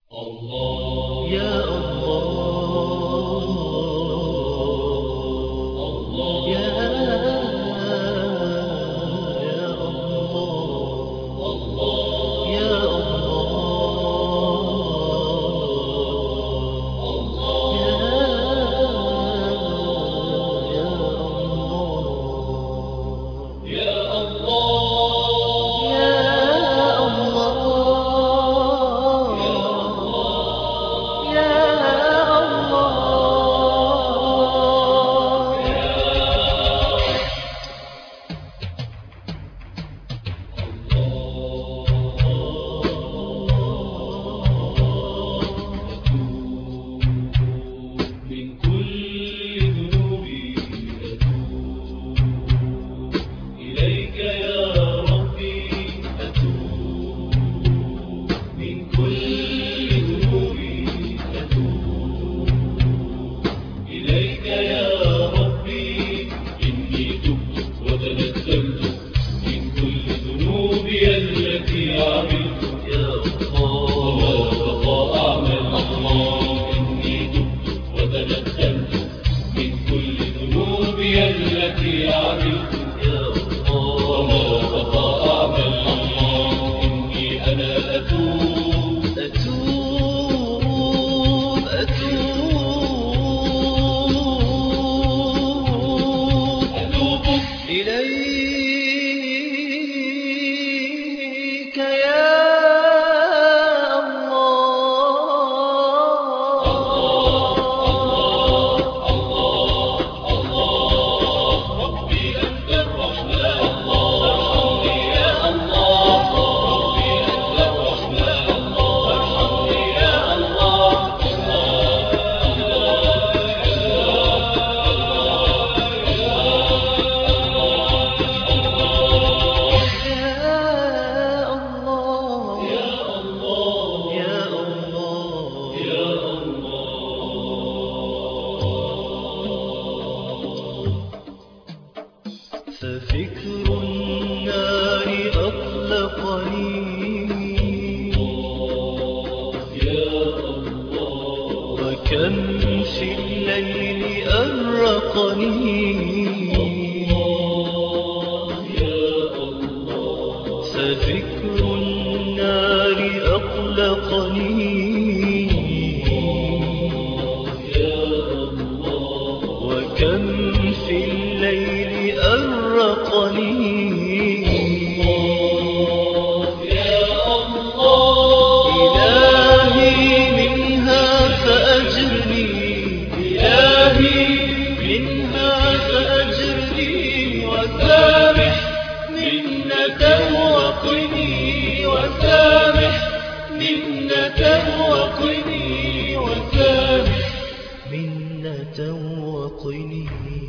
الله يا الله، الله يا الله، الله يا الله، الله يا إليك يا ففكر النار أطلقني وكم في الليل أرقني ففكر النار أطلقني وكم في الليل أرقني يا الله إلهي منها فأجرني إلهي منها فأجرني وسامح منة وقني وسامح منة وقني وسامح منة وقني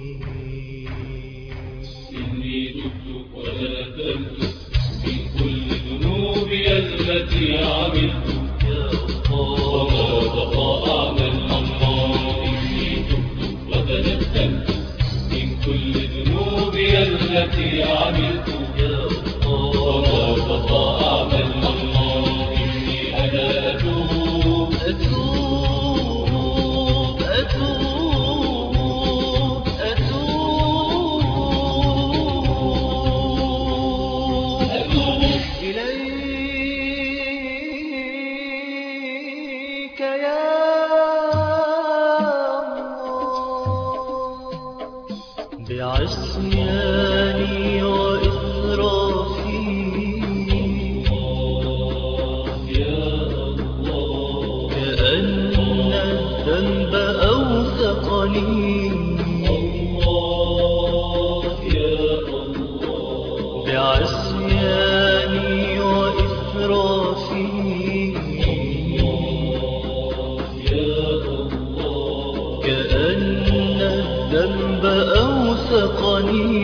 إني تبت وتندمت من كل ذنوبي التي عملت يا الله وما بقى أعمل الله. إني تبت وتندمت من كل ذنوبي التي عملت يا وما الله بقى أعمل الله. إني أنا أتوب أتوب أتوب أتوب إليك يا الله بعصياني وإسرافي كأن الذنب أوثقني بعصياني وإسرافي كأن الذنب أوثقني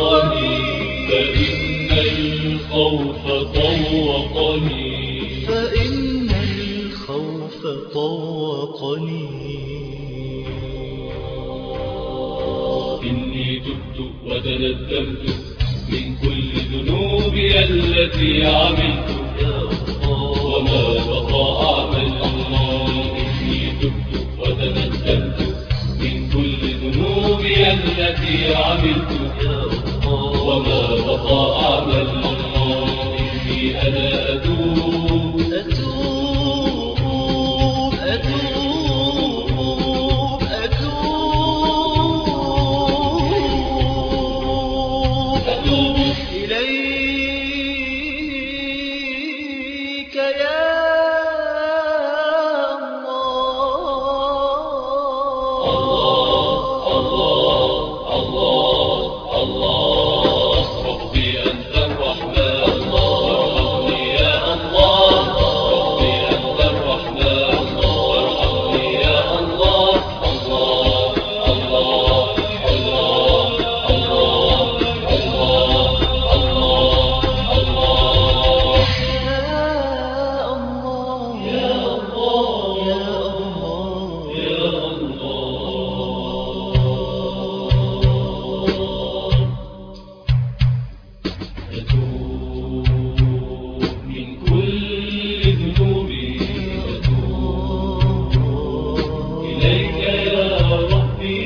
فإن الخوف طوقني طوقني. إني تبت وتندمت من كل ذنوبي التي عملت وما بقى أعمل. إني تبت وتندمت من كل ذنوبي التي عملت وما بقى أعمل. إني أنا أتوب أتوب أتوب أتوب أتوب إليك يا ربي أنت الرحمن وارحمني يا الله. ربي أنت الرحمن وارحمني يا الله. الله الله الله الله الله الله يا الله يا يا الله أتوب من كل ذنوبي. أتوب إليك يا ربي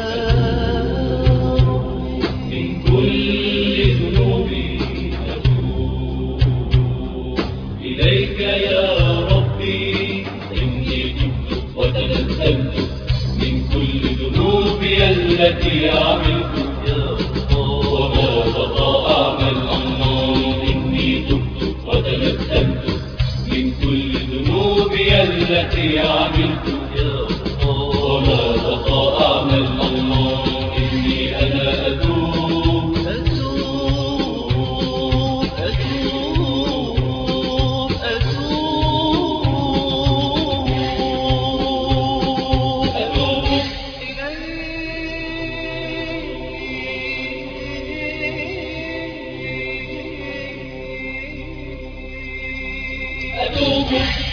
من كل ذنوبي. أتوب إليك يا ربي. إني تبت وتندمت من كل ذنوبي التي عملت وما بقى أعمل. إني تبت وتندمت من كل ذنوبي التي عملت وما بقى أعمل. إني أنا أتوب أتوب أتوب أتوب أتوب أتوب